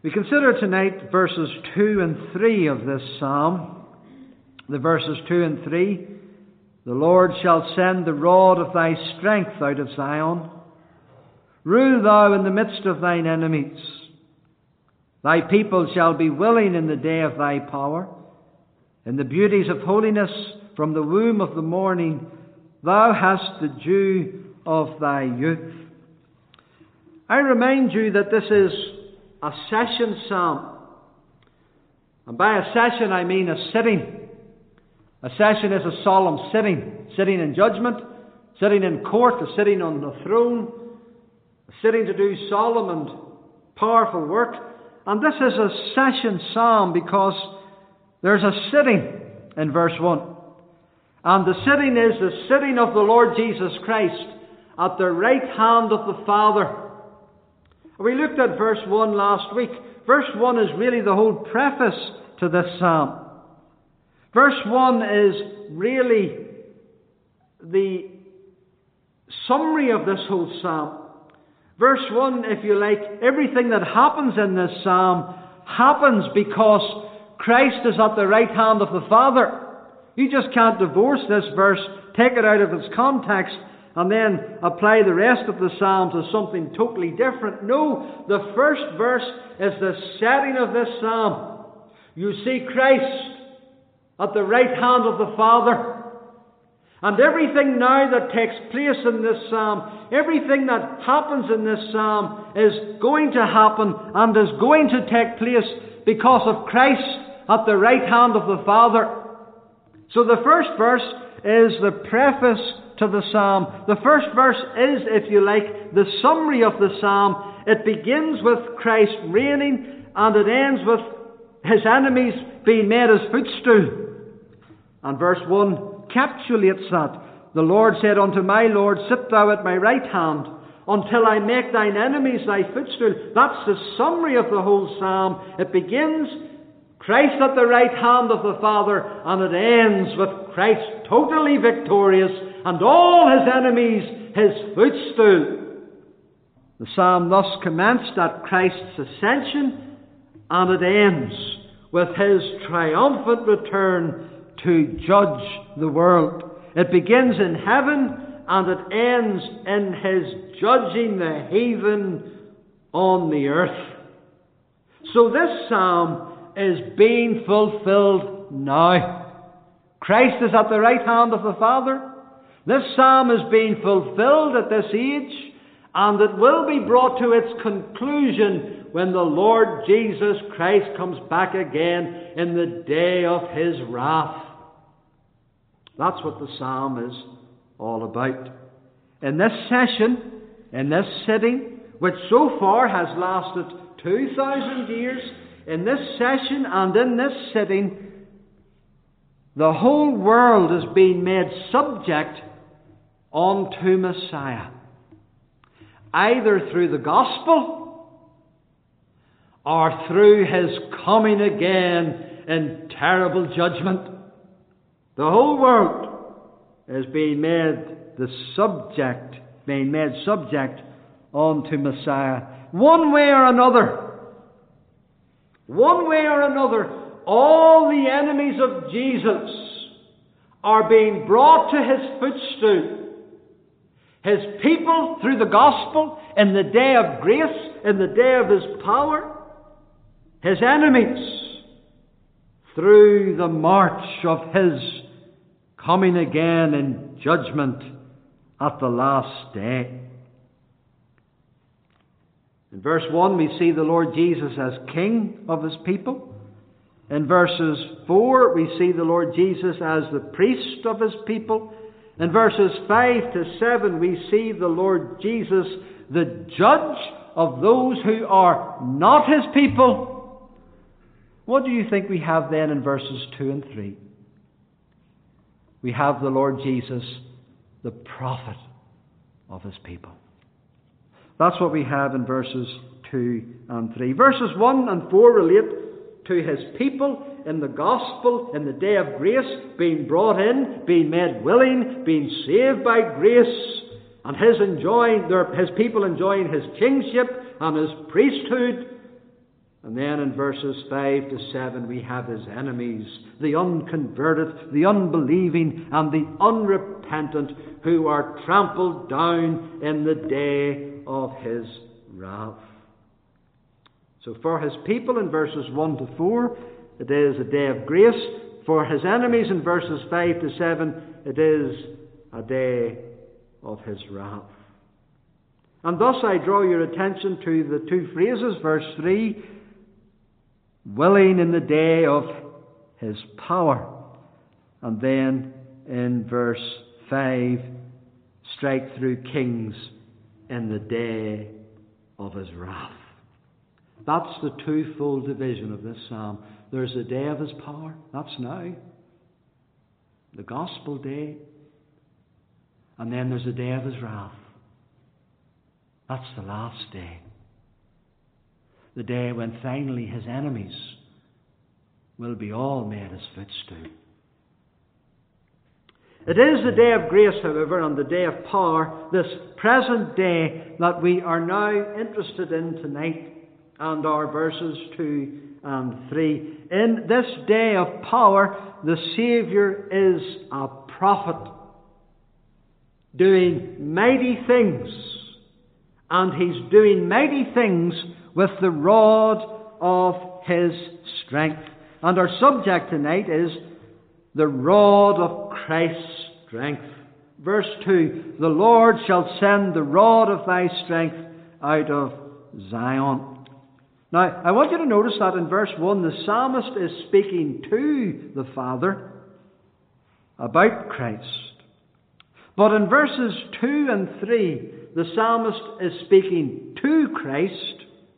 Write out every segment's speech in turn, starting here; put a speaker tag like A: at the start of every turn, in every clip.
A: We consider tonight verses 2 and 3 of this psalm. The verses 2 and 3. The Lord shall send the rod of thy strength out of Zion. Rule thou in the midst of thine enemies. Thy people shall be willing in the day of thy power. In the beauties of holiness from the womb of the morning, thou hast the dew of thy youth. I remind you that this is a session psalm. And by a session I mean a sitting. A session is a solemn sitting. Sitting in judgment, sitting in court, a sitting on the throne, a sitting to do solemn and powerful work. And this is a session psalm because there's a sitting in verse 1. And the sitting is the sitting of the Lord Jesus Christ at the right hand of the Father. We looked at verse 1 last week. Verse 1 is really the whole preface to this psalm. Verse 1 is really the summary of this whole psalm. Verse 1, if you like, everything that happens in this psalm happens because Christ is at the right hand of the Father. You just can't divorce this verse, take it out of its context, and then apply the rest of the psalm to something totally different. No, the first verse is the setting of this psalm. You see Christ at the right hand of the Father. And everything now that takes place in this psalm, everything that happens in this psalm is going to happen and is going to take place because of Christ at the right hand of the Father. So the first verse is the preface to the psalm. The first verse is, if you like, the summary of the psalm. It begins with Christ reigning and it ends with his enemies being made his footstool. And verse 1 encapsulates that. The Lord said unto my Lord, sit thou at my right hand, until I make thine enemies thy footstool. That's the summary of the whole psalm. It begins, Christ at the right hand of the Father, and it ends with Christ totally victorious, and all his enemies his footstool. The psalm thus commenced at Christ's ascension, and it ends with his triumphant return to judge the world. It begins in heaven and it ends in his judging the heathen on the earth. So this psalm is being fulfilled now. Christ is at the right hand of the Father. This psalm is being fulfilled at this age, and it will be brought to its conclusion when the Lord Jesus Christ comes back again in the day of his wrath. That's what the psalm is all about. In this session, in this sitting, which so far has lasted 2,000 years, in this session and in this sitting, the whole world is being made subject unto Messiah. Either through the gospel or through his coming again in terrible judgment. The whole world is being made subject unto Messiah. One way or another, all the enemies of Jesus are being brought to his footstool. His people through the gospel, in the day of grace, in the day of his power. His enemies through the march of his coming again in judgment at the last day. In verse 1 we see the Lord Jesus as King of his people. In verses 4 we see the Lord Jesus as the priest of his people. In verses 5 to 7 we see the Lord Jesus the judge of those who are not his people. What do you think we have then in verses 2 and 3? We have the Lord Jesus, the prophet of his people. That's what we have in verses 2 and 3. Verses 1 and 4 relate to his people in the gospel, in the day of grace, being brought in, being made willing, being saved by grace, and his people enjoying his kingship and his priesthood. And then in verses 5 to 7 we have his enemies, the unconverted, the unbelieving, and the unrepentant, who are trampled down in the day of his wrath. So for his people in verses 1 to 4, it is a day of grace. For his enemies in verses 5 to 7, it is a day of his wrath. And thus I draw your attention to the two phrases, verse 3, willing in the day of his power. And then in verse 5, strike through kings in the day of his wrath. That's the twofold division of this psalm. There's a day of his power. That's now. The gospel day. And then there's a day of his wrath. That's the last day. The day when finally his enemies will be all made his footstool. It is the day of grace, however, and the day of power, this present day that we are now interested in tonight, and our verses 2 and 3. In this day of power, the Saviour is a prophet, doing mighty things, and he's doing mighty things with the rod of his strength. And our subject tonight is the rod of Christ's strength. Verse 2, the Lord shall send the rod of thy strength out of Zion. Now, I want you to notice that in verse 1, the psalmist is speaking to the Father about Christ. But in verses 2 and 3, the psalmist is speaking to Christ.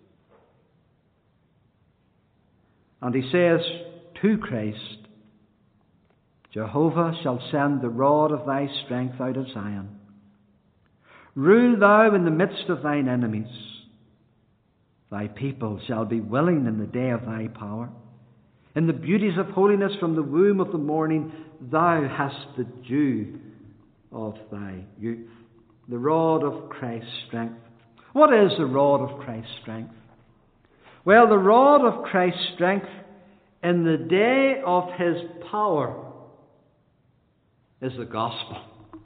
A: And he says to Christ, Jehovah shall send the rod of thy strength out of Zion. Rule thou in the midst of thine enemies. Thy people shall be willing in the day of thy power. In the beauties of holiness from the womb of the morning, thou hast the dew of thy youth. The rod of Christ's strength. What is the rod of Christ's strength? Well, the rod of Christ's strength in the day of his power is the gospel.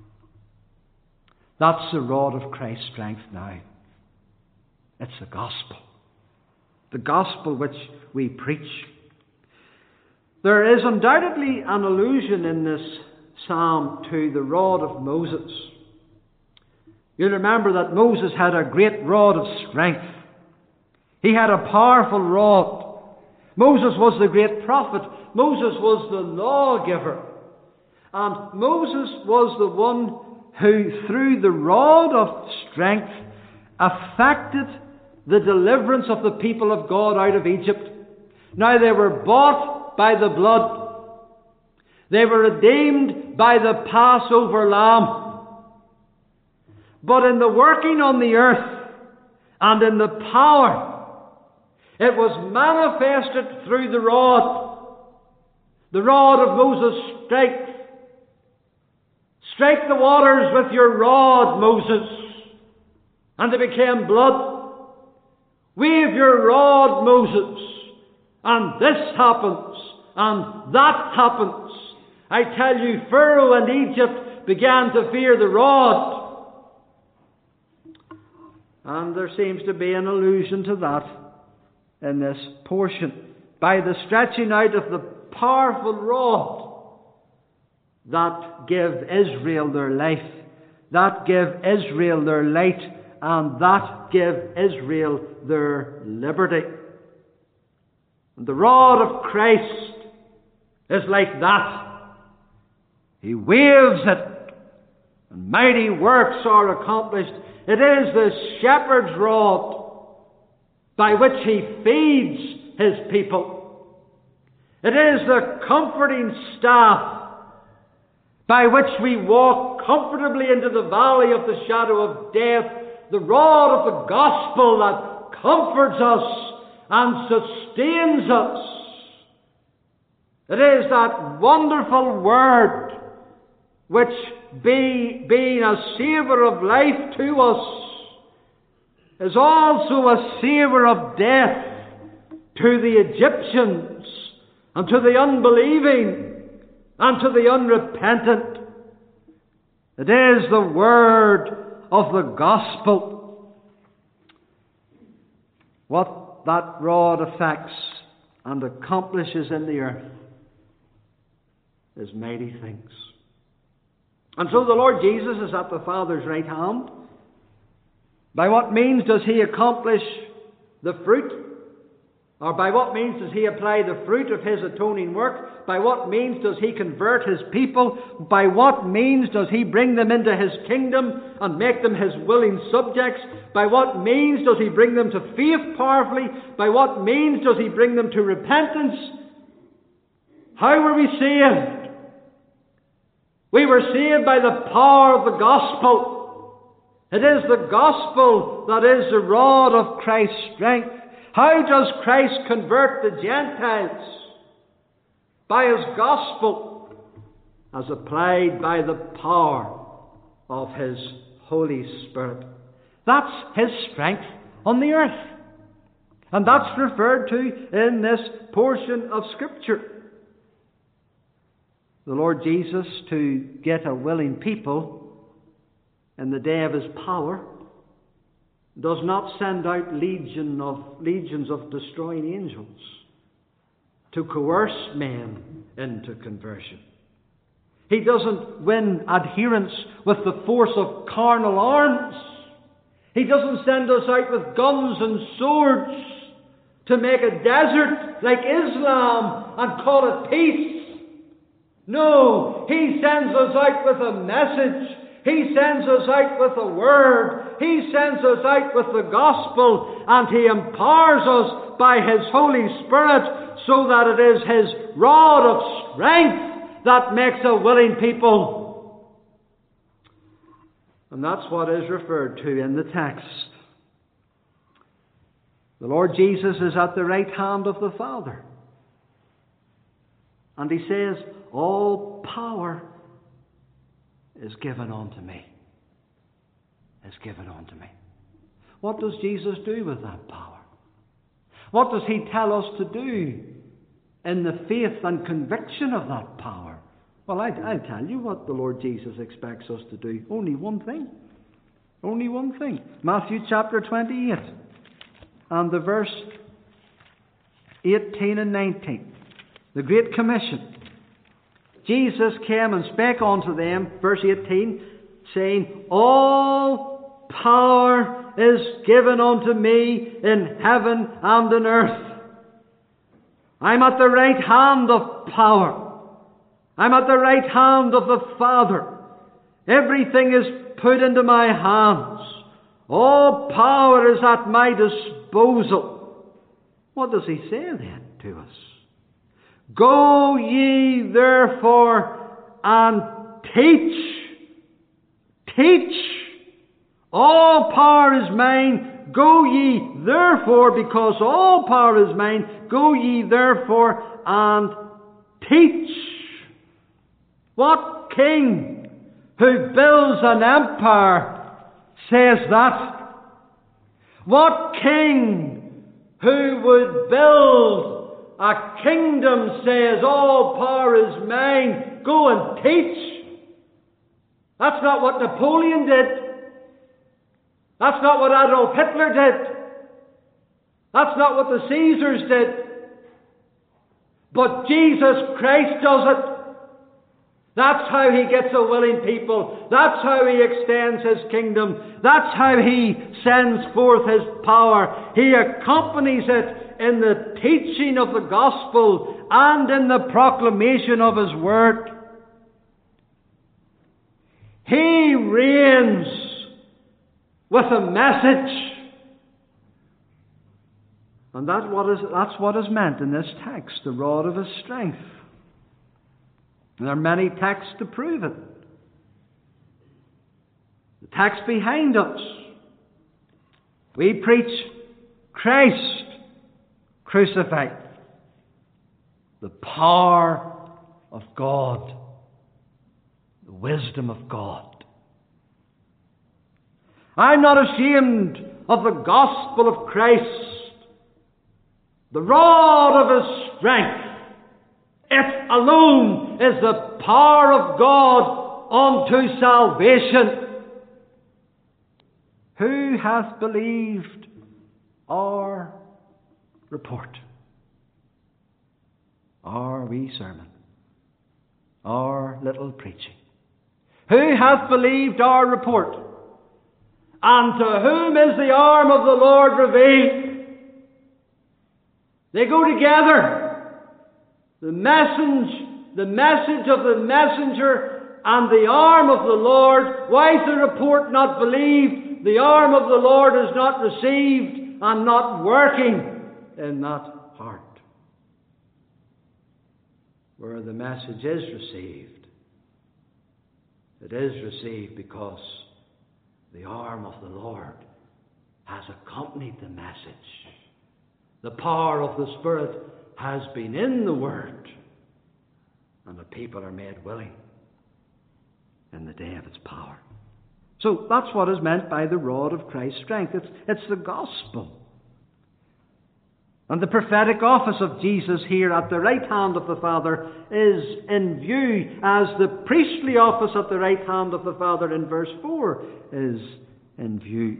A: That's the rod of Christ's strength now. It's the gospel. The gospel which we preach. There is undoubtedly an allusion in this psalm to the rod of Moses. You'll remember that Moses had a great rod of strength. He had a powerful rod. Moses was the great prophet. Moses was the lawgiver. And Moses was the one who, through the rod of strength, affected the deliverance of the people of God out of Egypt. Now they were bought by the blood. They were redeemed by the Passover lamb. But in the working on the earth and in the power, it was manifested through the rod. The rod of Moses. Strike the waters with your rod, Moses, and they became blood. Wave your rod, Moses, and this happens, and that happens. I tell you, Pharaoh and Egypt began to fear the rod. And there seems to be an allusion to that in this portion. By the stretching out of the powerful rod that give Israel their life, that give Israel their light, and that give Israel their liberty. And the rod of Christ is like that. He waves it, and mighty works are accomplished. It is the shepherd's rod by which he feeds his people. It is the comforting staff by which we walk comfortably into the valley of the shadow of death. The rod of the gospel that comforts us and sustains us. It is that wonderful word which, being a savour of life to us, is also a savour of death to the Egyptians and to the unbelieving and to the unrepentant. It is the word of the gospel. What that rod affects and accomplishes in the earth is mighty things. And so the Lord Jesus is at the Father's right hand. By what means does He accomplish the fruit? Or by what means does He apply the fruit of His atoning work? By what means does He convert His people? By what means does He bring them into His kingdom and make them His willing subjects? By what means does He bring them to faith powerfully? By what means does He bring them to repentance? How were we saved? We were saved by the power of the gospel. It is the gospel that is the rod of Christ's strength. How does Christ convert the Gentiles? By His gospel, as applied by the power of His Holy Spirit. That's His strength on the earth. And that's referred to in this portion of Scripture. The Lord Jesus, to get a willing people in the day of His power, does not send out legions of destroying angels to coerce men into conversion. He doesn't win adherents with the force of carnal arms. He doesn't send us out with guns and swords to make a desert like Islam and call it peace. No, He sends us out with a message. He sends us out with a word. He sends us out with the gospel, and He empowers us by His Holy Spirit so that it is His rod of strength that makes a willing people. And that's what is referred to in the text. The Lord Jesus is at the right hand of the Father. And He says, all power is given unto me. Is given unto me. What does Jesus do with that power? What does He tell us to do in the faith and conviction of that power? Well, I'll tell you what the Lord Jesus expects us to do. Only one thing. Only one thing. Matthew chapter 28 and the verse 18 and 19. The Great Commission. Jesus came and spake unto them, verse 18, saying, all power is given unto me in heaven and in earth. I'm at the right hand of power. I'm at the right hand of the Father. Everything is put into my hands. All power is at my disposal. What does He say then to us? Go ye therefore and teach. Teach. All power is mine. Go ye therefore, because all power is mine, go ye therefore and teach. What king who builds an empire says that? What king who would build a kingdom says, all power is mine, go and teach? That's not what Napoleon did. That's not what Adolf Hitler did. That's not what the Caesars did. But Jesus Christ does it. That's how He gets a willing people. That's how He extends His kingdom. That's how He sends forth His power. He accompanies it in the teaching of the gospel and in the proclamation of His word. He reigns with a message. And that's what is meant in this text, the rod of His strength. And there are many texts to prove it. The text behind us. We preach Christ crucified. The power of God. The wisdom of God. I'm not ashamed of the gospel of Christ. The rod of His strength. It alone is the power of God unto salvation. Who hath believed our report? Our wee sermon. Our little preaching. Who hath believed our report? And to whom is the arm of the Lord revealed? They go together. The message of the messenger and the arm of the Lord. Why is the report not believed? The arm of the Lord is not received and not working in that heart. Where the message is received, it is received because the arm of the Lord has accompanied the message. The power of the Spirit has been in the Word, and the people are made willing in the day of its power. So that's what is meant by the rod of Christ's strength. It's the gospel. And the prophetic office of Jesus here at the right hand of the Father is in view, as the priestly office at the right hand of the Father in verse 4 is in view.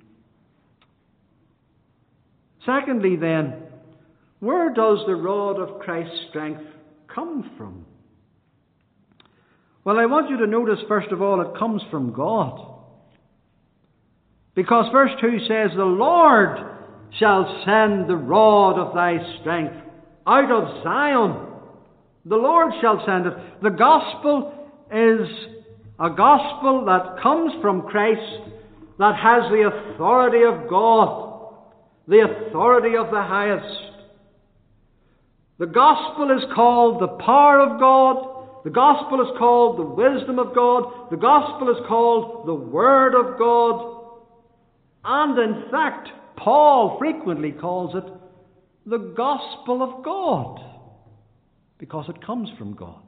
A: Secondly then, where does the rod of Christ's strength come from? Well, I want you to notice, first of all, it comes from God. Because verse 2 says, the Lord shall send the rod of thy strength out of Zion. The Lord shall send it. The gospel is a gospel that comes from Christ, that has the authority of God, the authority of the highest. The gospel is called the power of God. The gospel is called the wisdom of God. The gospel is called the word of God. And in fact, Paul frequently calls it the gospel of God, because it comes from God.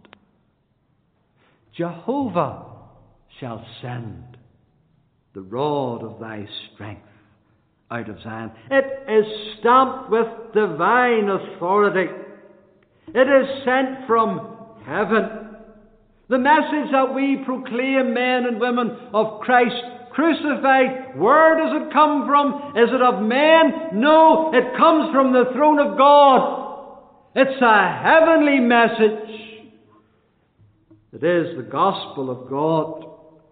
A: Jehovah shall send the rod of thy strength out of Zion. It is stamped with divine authority. It is sent from heaven. The message that we proclaim, men and women of Christ crucified, where does it come from? Is it of men? No, it comes from the throne of God. It's a heavenly message. It is the gospel of God.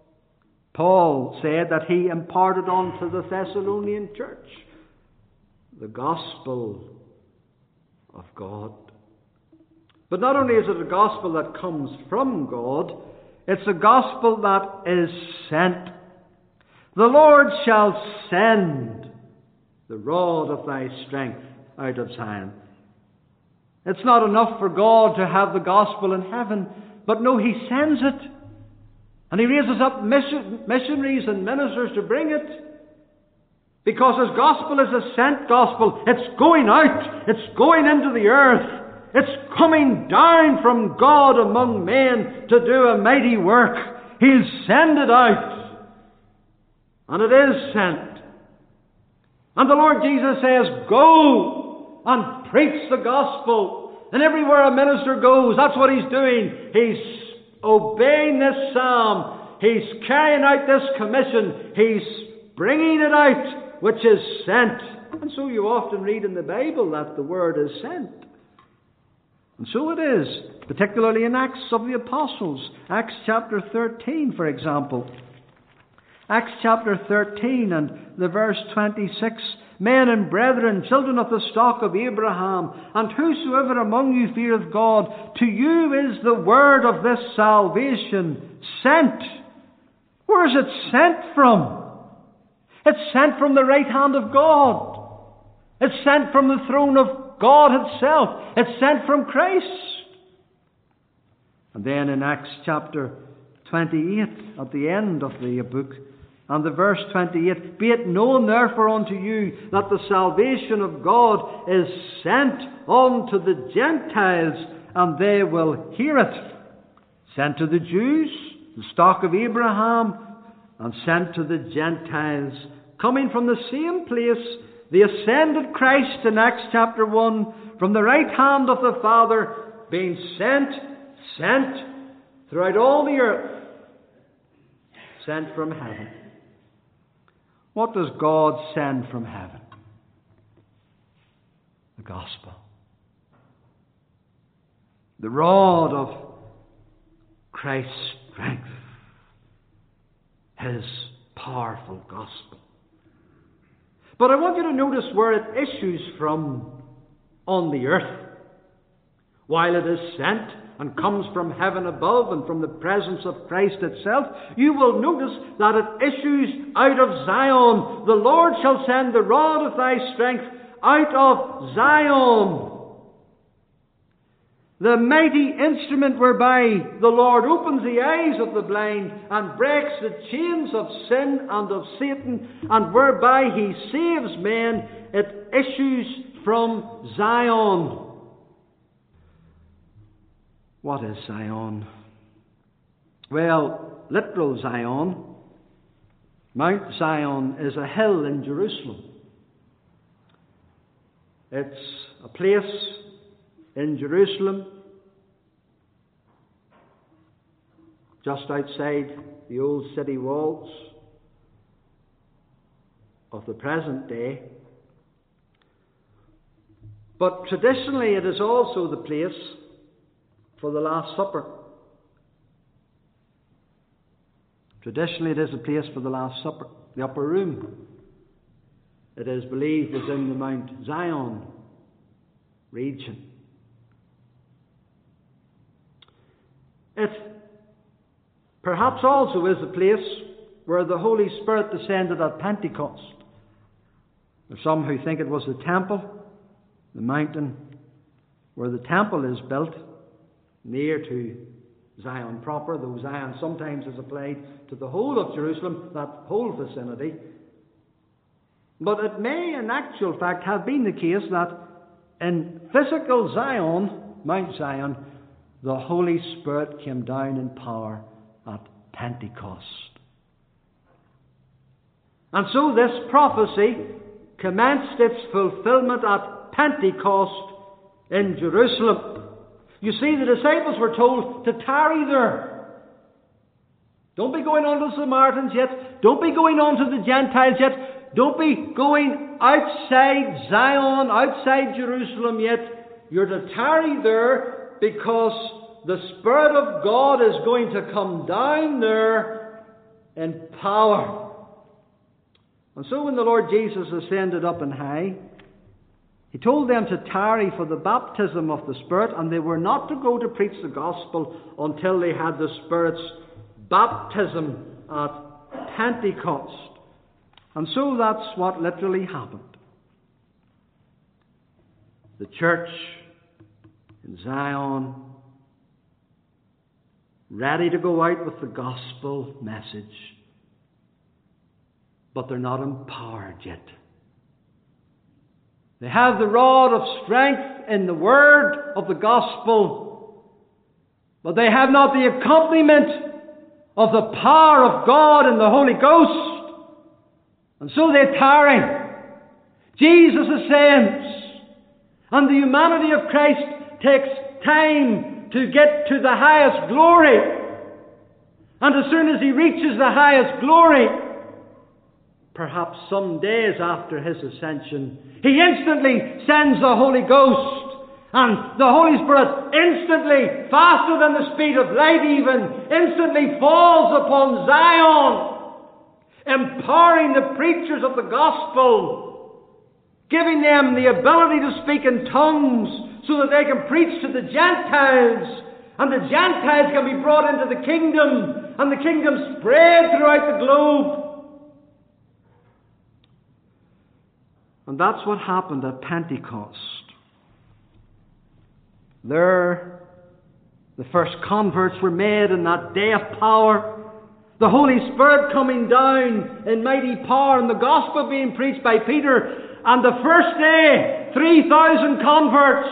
A: Paul said that he imparted unto the Thessalonian church the gospel of God. But not only is it a gospel that comes from God, it's a gospel that is sent. The Lord shall send the rod of thy strength out of Zion. It's not enough for God to have the gospel in heaven, but no, He sends it. And He raises up missionaries and ministers to bring it. Because His gospel is a sent gospel. It's going out. It's going into the earth. It's coming down from God among men to do a mighty work. He'll send it out. And it is sent. And the Lord Jesus says, go and preach the gospel. And everywhere a minister goes, that's what he's doing. He's obeying this psalm. He's carrying out this commission. He's bringing it out, which is sent. And so you often read in the Bible that the word is sent. And so it is, particularly in Acts of the Apostles. Acts chapter 13, for example. Acts chapter 13 and the verse 26. Men and brethren, children of the stock of Abraham, and whosoever among you feareth God, to you is the word of this salvation sent. Where is it sent from? It's sent from the right hand of God. It's sent from the throne of God Himself. It's sent from Christ. And then in Acts chapter 28, at the end of the book, and the verse 28, be it known therefore unto you that the salvation of God is sent unto the Gentiles, and they will hear it. Sent to the Jews, the stock of Abraham, and sent to the Gentiles, coming from the same place, the ascended Christ in Acts chapter 1, from the right hand of the Father, being sent throughout all the earth, sent from heaven. What does God send from heaven? The gospel. The rod of Christ's strength. His powerful gospel. But I want you to notice where it issues from on the earth. While it is sent and comes from heaven above and from the presence of Christ itself, you will notice that it issues out of Zion. The Lord shall send the rod of thy strength out of Zion. The mighty instrument whereby the Lord opens the eyes of the blind and breaks the chains of sin and of Satan, and whereby he saves men, it issues from Zion. What is Zion? Well, literal Zion, Mount Zion, is a hill in Jerusalem. It's a place in Jerusalem, just outside the old city walls of the present day. But traditionally it is also the place for the Last Supper. Traditionally it is a place for the Last Supper. The upper room, it is believed, is in the Mount Zion region. It perhaps also is the place where the Holy Spirit descended at Pentecost. There are some who think it was the temple, the mountain where the temple is built, near to Zion proper, though Zion sometimes is applied to the whole of Jerusalem, that whole vicinity. But it may in actual fact have been the case that in physical Zion, Mount Zion, the Holy Spirit came down in power at Pentecost. And so this prophecy commenced its fulfillment at Pentecost in Jerusalem. You see, the disciples were told to tarry there. Don't be going on to the Samaritans yet. Don't be going on to the Gentiles yet. Don't be going outside Zion, outside Jerusalem yet. You're to tarry there because the Spirit of God is going to come down there in power. And so when the Lord Jesus ascended up on high, He told them to tarry for the baptism of the Spirit, and they were not to go to preach the gospel until they had the Spirit's baptism at Pentecost. And so that's what literally happened. The church in Zion, ready to go out with the gospel message, but they're not empowered yet. They have the rod of strength in the word of the gospel, but they have not the accompaniment of the power of God and the Holy Ghost. And so they tarry. Jesus ascends, and the humanity of Christ takes time to get to the highest glory. And as soon as He reaches the highest glory, perhaps some days after His ascension, He instantly sends the Holy Ghost. And the Holy Spirit instantly, faster than the speed of light even, instantly falls upon Zion, empowering the preachers of the gospel, giving them the ability to speak in tongues so that they can preach to the Gentiles, and the Gentiles can be brought into the kingdom, and the kingdom spread throughout the globe. And that's what happened at Pentecost. There, the first converts were made in that day of power. The Holy Spirit coming down in mighty power, and the gospel being preached by Peter. And the first day, 3,000 converts.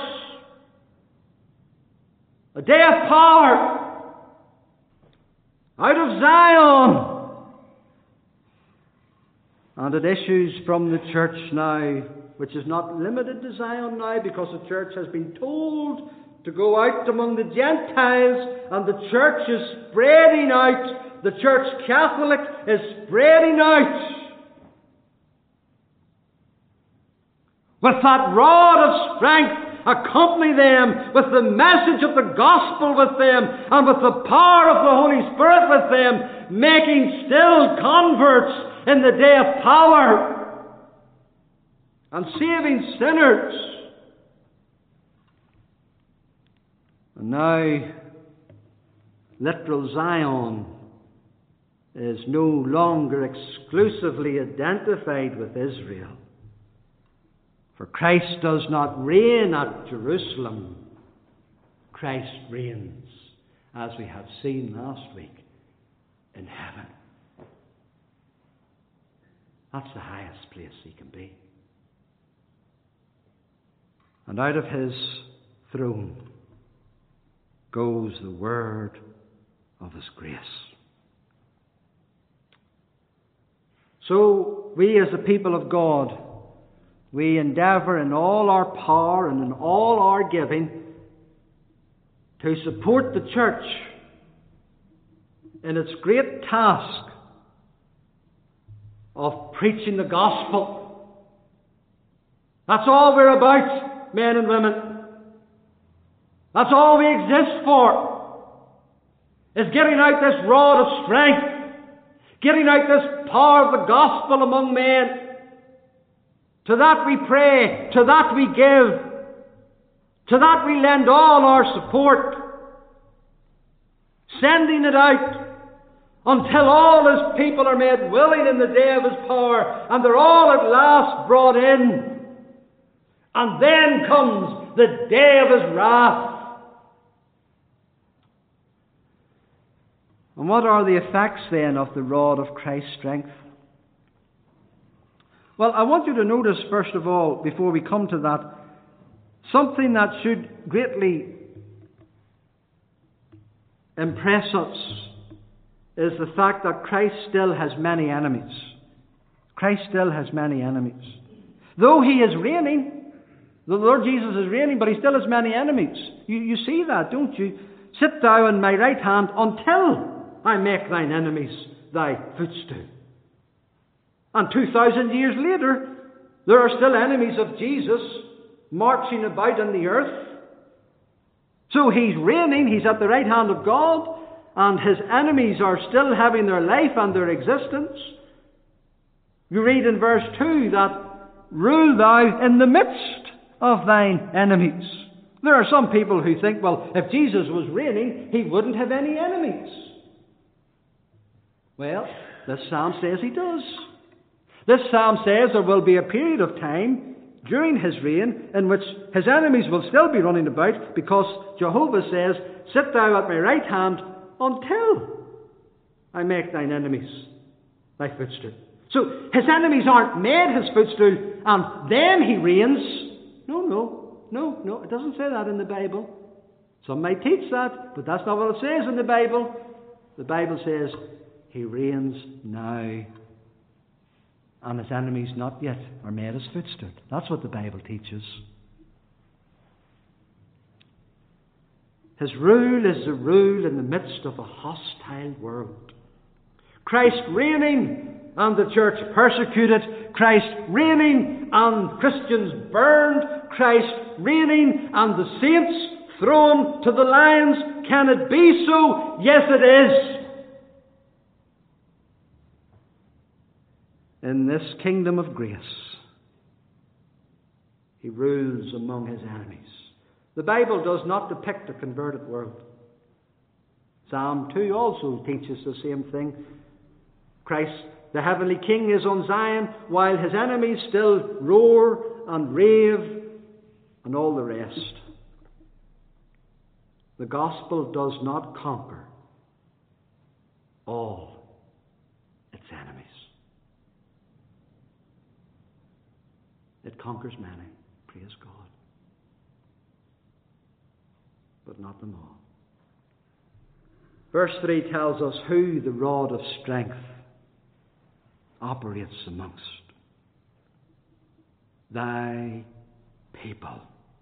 A: A day of power. Out of Zion. And it issues from the church now, which is not limited to Zion now, because the church has been told to go out among the Gentiles, and the church is spreading out. The Church Catholic is spreading out with that rod of strength. Accompany them with the message of the gospel with them, and with the power of the Holy Spirit with them, making still converts in the day of power, and saving sinners. And now, literal Zion is no longer exclusively identified with Israel. For Christ does not reign at Jerusalem. Christ reigns, as we have seen last week, in heaven. That's the highest place he can be. And out of his throne goes the word of his grace. So we as the people of God, we endeavour in all our power and in all our giving to support the church in its great task of preaching the gospel. That's all we're about, men and women. That's all we exist for, is getting out this rod of strength, getting out this power of the gospel among men. To that we pray, to that we give, to that we lend all our support, sending it out until all his people are made willing in the day of his power, and they're all at last brought in. And then comes the day of his wrath. And what are the effects then of the rod of Christ's strength? Well, I want you to notice, first of all, before we come to that, something that should greatly impress us is the fact that Christ still has many enemies. Christ still has many enemies. Though he is reigning, the Lord Jesus is reigning, but he still has many enemies. You see that, don't you? Sit thou on my right hand until I make thine enemies thy footstool. And 2,000 years later, there are still enemies of Jesus marching about on the earth. So he's reigning, he's at the right hand of God, and his enemies are still having their life and their existence. You read in verse 2 that, rule thou in the midst of thine enemies. There are some people who think, well, if Jesus was reigning, he wouldn't have any enemies. Well, this psalm says he does. This psalm says there will be a period of time during his reign in which his enemies will still be running about, because Jehovah says, sit thou at my right hand until I make thine enemies thy footstool. So his enemies aren't made his footstool and then he reigns. No, it doesn't say that in the Bible. Some might teach that, but that's not what it says in the Bible. The Bible says he reigns now, and his enemies not yet are made his footstool. That's what the Bible teaches. His rule is the rule in the midst of a hostile world. Christ reigning and the church persecuted. Christ reigning and Christians burned. Christ reigning and the saints thrown to the lions. Can it be so? Yes, it is. In this kingdom of grace, he rules among his enemies. The Bible does not depict a converted world. Psalm 2 also teaches the same thing. Christ, the heavenly King, is on Zion, while his enemies still roar and rave and all the rest. The gospel does not conquer all its enemies. It conquers many, praise God, but not them all. Verse 3 tells us who the rod of strength operates amongst. Thy people.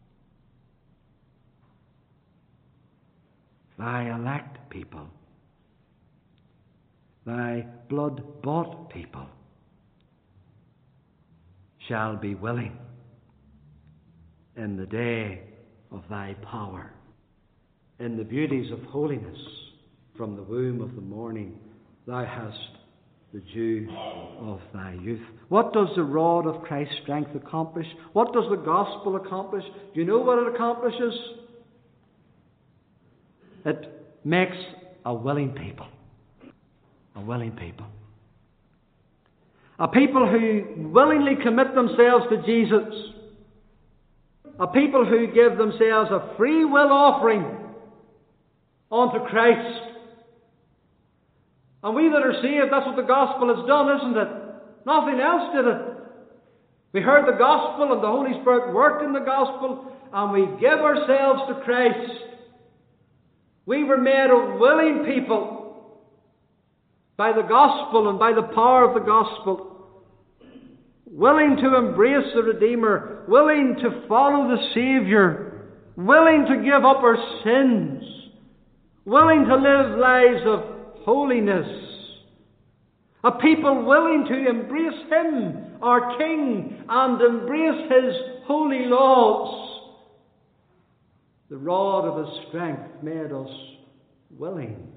A: Thy elect people. Thy blood-bought people shall be willing in the day of thy power, in the beauties of holiness. From the womb of the morning thou hast the dew of thy youth. What does the rod of Christ's strength accomplish? What does the gospel accomplish? Do you know what it accomplishes? It makes a willing people. A willing people. A people who willingly commit themselves to Jesus. A people who give themselves a free will offering unto Christ. And we that are saved, that's what the gospel has done, isn't it? Nothing else did it. We heard the gospel and the Holy Spirit worked in the gospel, and we give ourselves to Christ. We were made a willing people by the gospel and by the power of the gospel. Willing to embrace the Redeemer, willing to follow the Saviour, willing to give up our sins, willing to live lives of holiness. A people willing to embrace Him, our King, and embrace His holy laws. The rod of His strength made us willing.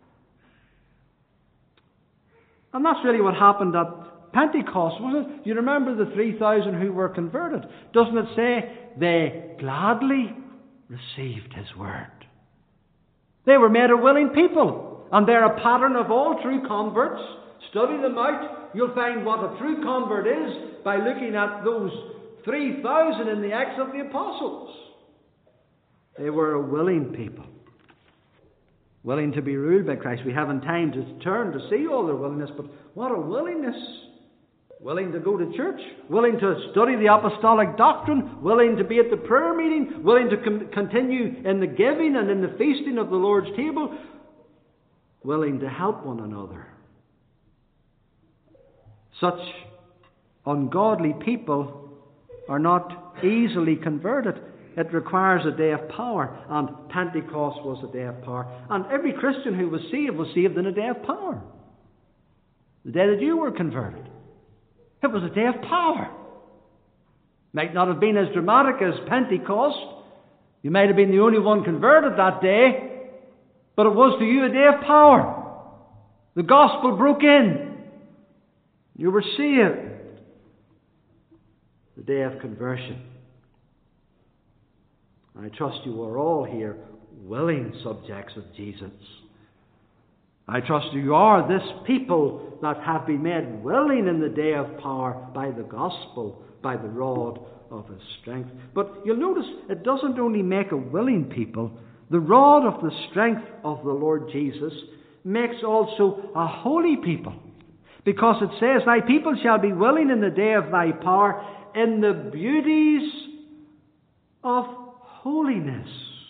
A: And that's really what happened at Pentecost, wasn't it? You remember the 3,000 who were converted. Doesn't it say they gladly received His word? They were made a willing people. And they're a pattern of all true converts. Study them out. You'll find what a true convert is by looking at those 3,000 in the Acts of the Apostles. They were a willing people. Willing to be ruled by Christ. We haven't time to turn to see all their willingness, but what a willingness. Willing to go to church, willing to study the apostolic doctrine, willing to be at the prayer meeting, willing to continue in the giving and in the feasting of the Lord's table, willing to help one another. Such ungodly people are not easily converted. It requires a day of power, and Pentecost was a day of power. And every Christian who was saved in a day of power. The day that you were converted. It was a day of power. Might not have been as dramatic as Pentecost. You might have been the only one converted that day. But it was to you a day of power. The gospel broke in. You were saved. The day of conversion. I trust you are all here willing subjects of Jesus. I trust you are this people that have been made willing in the day of power by the gospel, by the rod of His strength. But you'll notice it doesn't only make a willing people. The rod of the strength of the Lord Jesus makes also a holy people. Because it says, thy people shall be willing in the day of thy power in the beauties of holiness.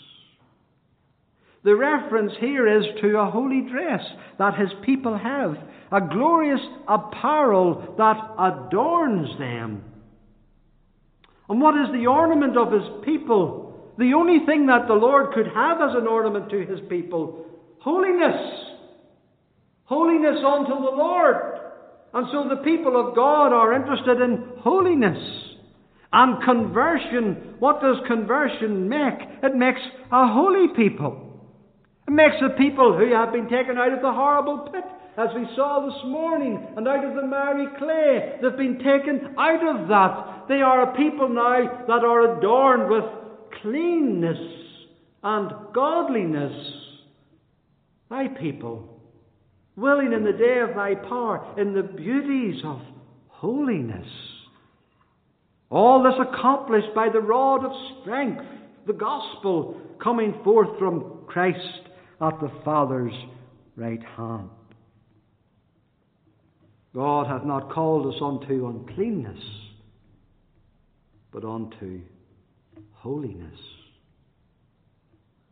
A: The reference here is to a holy dress that His people have, a glorious apparel that adorns them. And what is the ornament of His people? The only thing that the Lord could have as an ornament to His people, holiness. Holiness unto the Lord. And so the people of God are interested in holiness. And conversion, what does conversion make? It makes a holy people. It makes a people who have been taken out of the horrible pit, as we saw this morning, and out of the miry clay. They've been taken out of that. They are a people now that are adorned with cleanness and godliness. Thy people, willing in the day of thy power, in the beauties of holiness. All this accomplished by the rod of strength, the gospel, coming forth from Christ at the Father's right hand. God hath not called us unto uncleanness, but unto holiness.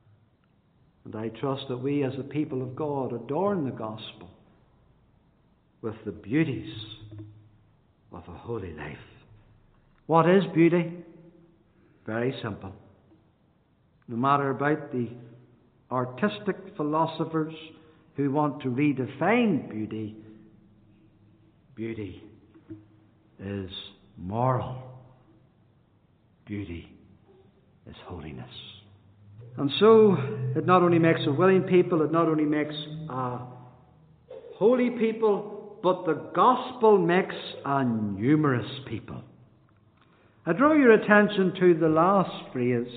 A: And I trust that we as the people of God adorn the gospel with the beauties of a holy life. What is beauty? Very simple. No matter about the artistic philosophers who want to redefine beauty, beauty is moral. Beauty is holiness. And so, it not only makes a willing people, it not only makes a holy people, but the gospel makes a numerous people. I draw your attention to the last phrase.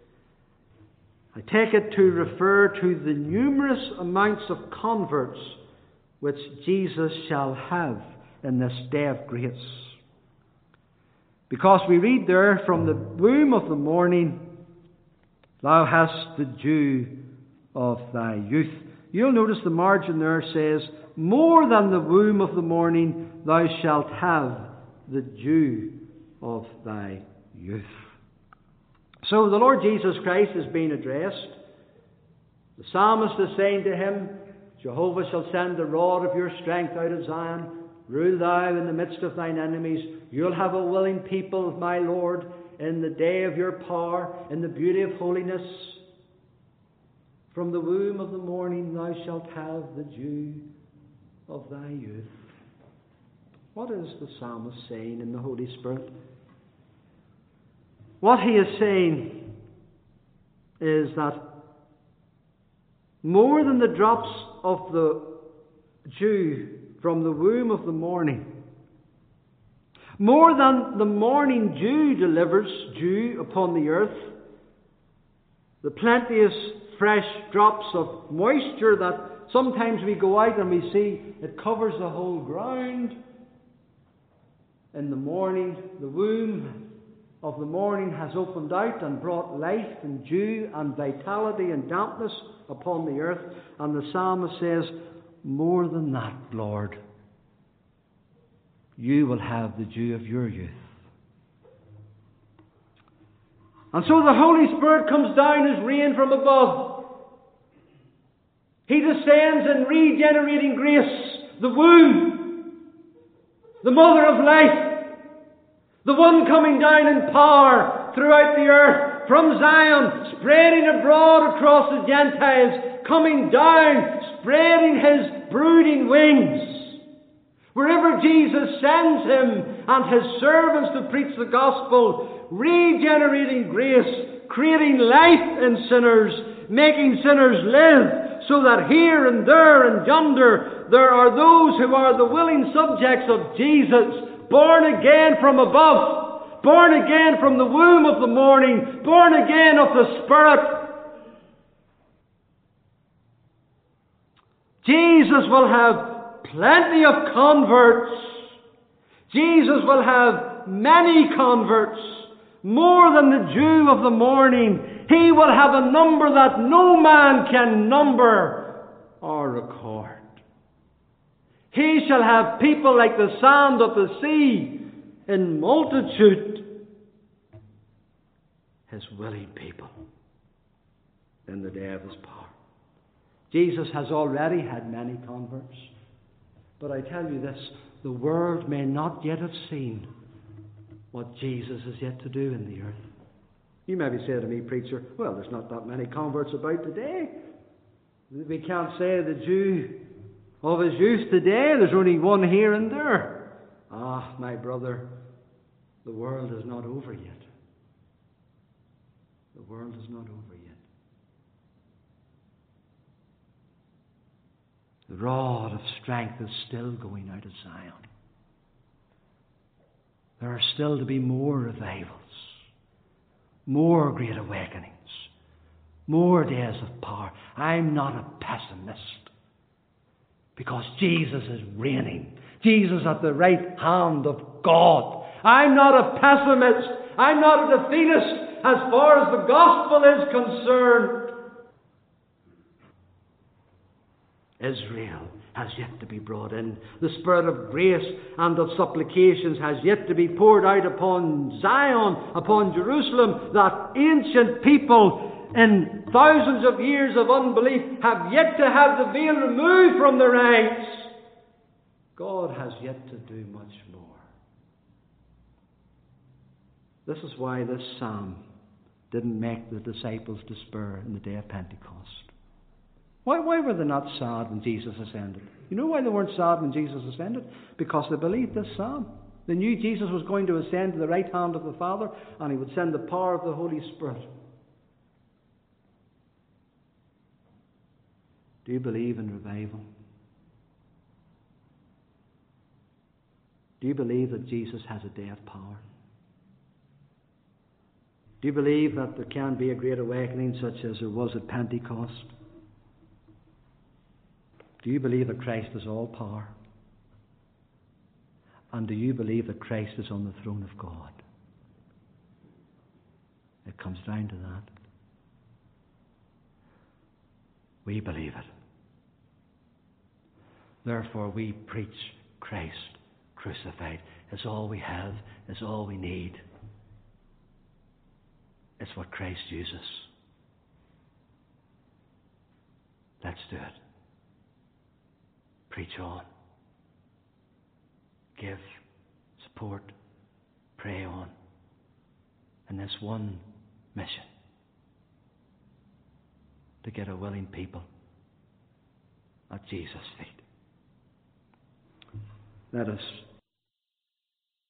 A: I take it to refer to the numerous amounts of converts which Jesus shall have in this day of grace. Because we read there, from the womb of the morning, thou hast the dew of thy youth. You'll notice the margin there says, more than the womb of the morning, thou shalt have the dew of thy youth. So the Lord Jesus Christ is being addressed. The psalmist is saying to him, Jehovah shall send the rod of your strength out of Zion. Rule thou in the midst of thine enemies. You'll have a willing people, my Lord, in the day of your power, in the beauty of holiness. From the womb of the morning thou shalt have the dew of thy youth. What is the psalmist saying in the Holy Spirit? What he is saying is that more than the drops of the dew from the womb of the morning, more than the morning dew delivers dew upon the earth, the plenteous fresh drops of moisture that sometimes we go out and we see it covers the whole ground. In the morning, the womb of the morning has opened out and brought life and dew and vitality and dampness upon the earth. And the psalmist says, more than that, Lord, you will have the dew of your youth. And so the Holy Spirit comes down as rain from above. He descends in regenerating grace, the womb, the mother of life, the one coming down in power throughout the earth, from Zion, spreading abroad across the Gentiles, coming down, spreading his brooding wings. Wherever Jesus sends him and his servants to preach the gospel, regenerating grace, creating life in sinners, making sinners live, so that here and there and yonder there are those who are the willing subjects of Jesus, born again from above, born again from the womb of the morning, born again of the Spirit. Jesus will have plenty of converts. Jesus will have many converts, more than the dew of the morning. He will have a number that no man can number or record. He shall have people like the sand of the sea in multitude. His willing people in the day of his power. Jesus has already had many converts. But I tell you this, the world may not yet have seen what Jesus is yet to do in the earth. You maybe say to me, preacher, well, there's not that many converts about today. We can't say the Jew of his youth today, there's only one here and there. Ah, my brother, the world is not over yet. The world is not over yet. The rod of strength is still going out of Zion. There are still to be more revivals, more great awakenings, more days of power. I'm not a pessimist, because Jesus is reigning. Jesus at the right hand of God. I'm not a pessimist. I'm not a defeatist as far as the gospel is concerned. Israel has yet to be brought in. The Spirit of grace and of supplications has yet to be poured out upon Zion, upon Jerusalem. That ancient people in thousands of years of unbelief have yet to have the veil removed from their eyes. God has yet to do much more. This is why this psalm didn't make the disciples despair in the day of Pentecost. Why were they not sad when Jesus ascended? You know why they weren't sad when Jesus ascended? Because they believed this psalm. They knew Jesus was going to ascend to the right hand of the Father, and he would send the power of the Holy Spirit. Do you believe in revival? Do you believe that Jesus has a day of power? Do you believe that there can be a great awakening such as there was at Pentecost? Do you believe that Christ is all power? And do you believe that Christ is on the throne of God? It comes down to that. We believe it. Therefore we preach Christ crucified. It's all we have. It's all we need. It's what Christ uses. Let's do it. Preach on. Give. Support. Pray on. In this one mission. To get a willing people at Jesus' feet. Let us